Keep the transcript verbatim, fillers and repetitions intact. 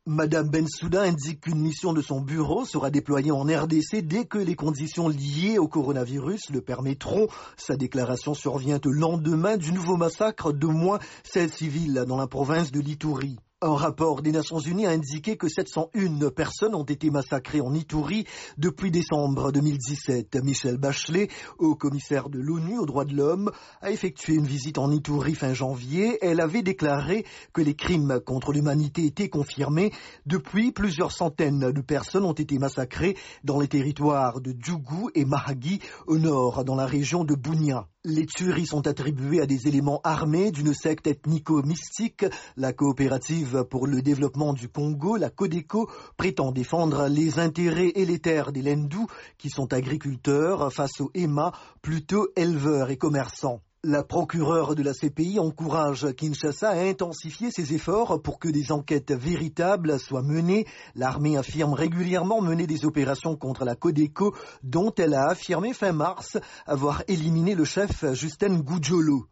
Madame Bensouda indique qu'une mission de son bureau sera déployée en R D C dès que les conditions liées au coronavirus le permettront. Sa déclaration survient au lendemain du nouveau massacre d'au moins seize civils dans la province de l'Ituri. Un rapport des Nations Unies a indiqué que sept cent un personnes ont été massacrées en Ituri depuis décembre deux mille dix-sept. Michelle Bachelet, haut commissaire de l'ONU aux droits de l'homme, a effectué une visite en Ituri fin janvier. Elle avait déclaré que les crimes contre l'humanité étaient confirmés. Depuis, plusieurs centaines de personnes ont été massacrées dans les territoires de Djougou et Mahagi, au nord, dans la région de Bunia. Les tueries sont attribuées à des éléments armés d'une secte ethnico-mystique. La coopérative pour le développement du Congo, la Codeco, prétend défendre les intérêts et les terres des Lendou, qui sont agriculteurs, face aux Ema, plutôt éleveurs et commerçants. La procureure de la C P I encourage Kinshasa à intensifier ses efforts pour que des enquêtes véritables soient menées. L'armée affirme régulièrement mener des opérations contre la Codeco, dont elle a affirmé fin mars avoir éliminé le chef Justin Goudjolo.